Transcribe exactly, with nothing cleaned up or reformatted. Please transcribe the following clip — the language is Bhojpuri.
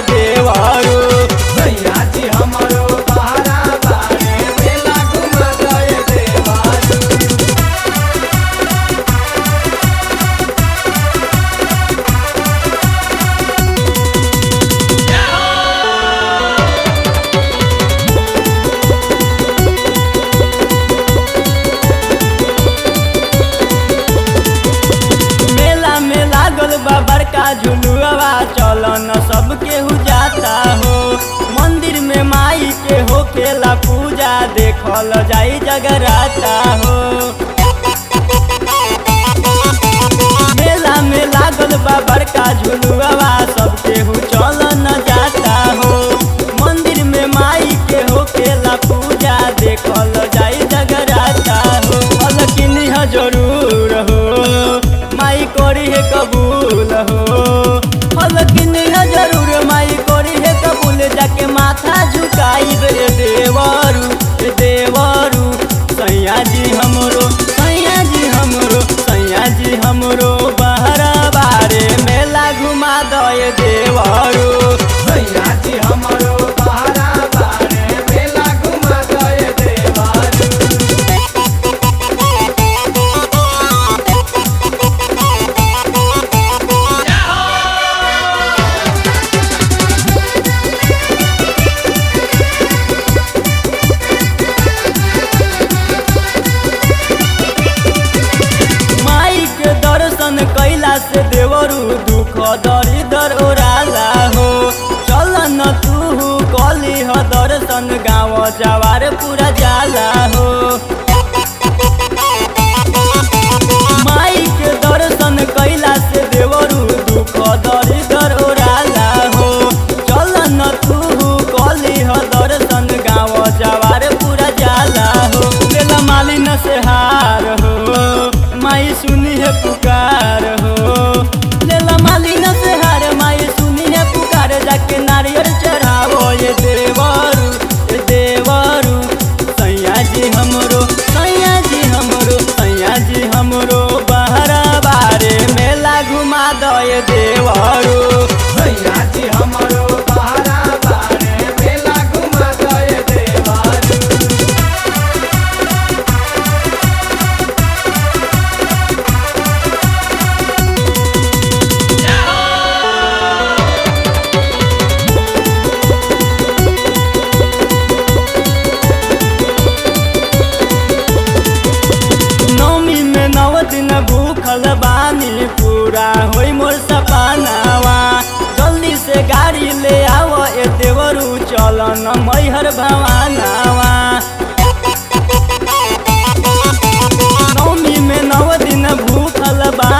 देवरू। सैया जी हमरो बहरा बारे मेला घुमा दे देवरू। मेला में लागल बा बड़का झुलुआ चलन सब केहू जाता हो। मंदिर में माई के होखेला पूजा देखल जाई जगराता हो। मेला में लागल बा बड़का झुलुआ सब केहू चलन जाता हो। मंदिर में माई के होखेला पूजा देखल जाई जगराता हो। अलकिन जरूर हो माई करी है कबूल हो। अलकिन जरूर माई करी है कबूल जाके माथा झुकाई रे देवरू रे देवरू। सैया जी हमरो सैया जी हमरो सैया जी हमरो बहरा बारे मेला घुमा दे देवरू। सैया जी हमरो बहरा बारे मेला घुमा दे देवरू। माई के दर्शन कैला से देवरू दुख दरिदर ओराला हो। चल न तू कली ह दर्शन गाँव जवार पूरा जाला हो। माई के दर्शन कैला से देवरू दुख दरिदर ओराला हो। चल न तू कली ह दर्शन गाँव जवार पूरा जाला हो। लेला मालिन से हार हो माई सुनी है पुकार हो। लेला मालिन से हार माई सुनी है पुकार जाके नारियल चढ़ावो ये देवरू ये देवरू। सैया जी हमरो सैया जी हमरो सैया जी हमरो बहरा बारे मेला घुमा दे देवरू। सैया जी हमरो बहरा बारे मेला घुमा दे देवरू। नौमी में नौ दिन भूखल बानी पूरा होई मोर सपनावा। जल्दी से गाड़ी ले आओ ए देवरू चलन मैहर भवानावा। नौमी में नौ दिन भूखल बा